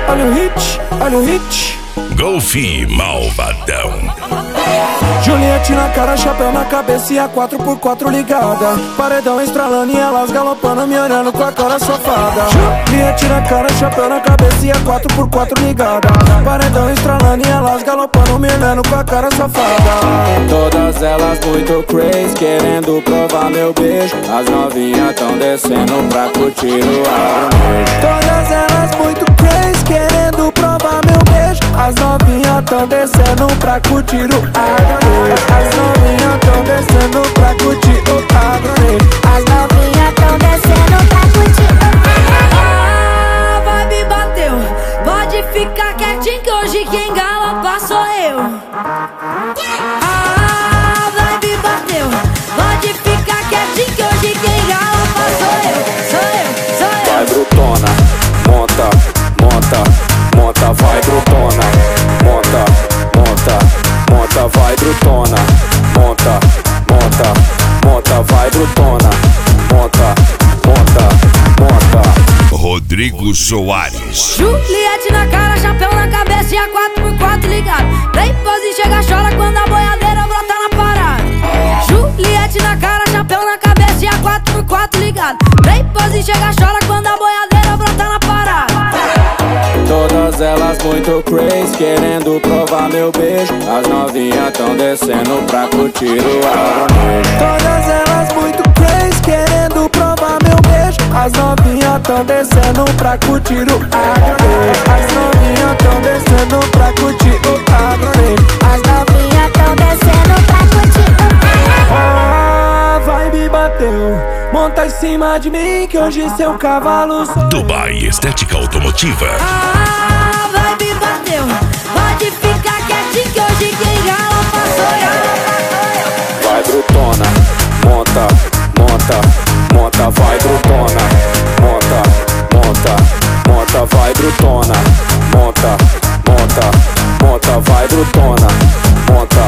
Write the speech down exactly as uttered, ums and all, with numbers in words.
olha o hit, olha o hit. Golfe Malvadão. Juliette na cara, chapéu na cabeça e a quatro por quatro ligada. Paredão estralando e elas galopando, me olhando com a cara safada. Juliette na cara, chapéu na cabeça e a quatro por quatro ligada. Paredão estralando e elas galopando, me olhando com a cara safada. Todas elas muito crazy, querendo provar meu beijo. As novinhas tão descendo pra curtir o arroz. Todas elas muito crazy, querendo provar meu beijo. As novinhas tão descendo pra curtir o agronê. As novinhas tão descendo pra curtir o agronê. As novinhas tão descendo pra curtir o agronê. Ah, vai me bateu. Pode ficar quietinho que hoje quem galopa sou eu. Ah, vai me bateu. Pode ficar quietinho que hoje quem galopa sou eu. Sou eu, sou eu. Vai brutona, monta, monta. Monta, vai brutona, monta, monta, monta, vai brutona, monta, monta, monta, vai brutona, monta, monta, monta. Rodrigo Soares. Juliette na cara, chapéu na cabeça e a quatro por quatro ligado. Vem pose, chega, chora quando a boiadeira brota na parada. Juliette na cara, chapéu na cabeça e a quatro por quatro ligado. Vem pose, chega, chora quando a boiadeira brota na parada. Todas elas muito crazy, querendo provar meu beijo. As novinhas tão descendo pra curtir o arroz. Todas elas muito crazy, querendo provar meu beijo. As novinhas tão descendo pra curtir o arroz. As novinhas tão descendo pra curtir o arroz. As novinhas tão descendo pra curtir o agronê. Ah, vai me bateu. Monta em cima de mim que hoje seu cavalo sou. Dubai Estética Automotiva. Ah, vai me bateu. Pode ficar quietinho que hoje quem galopa sou eu. Vai brutona, monta, monta, monta, vai brutona, monta, monta, monta, vai brutona, monta, monta, monta, vai brutona, monta,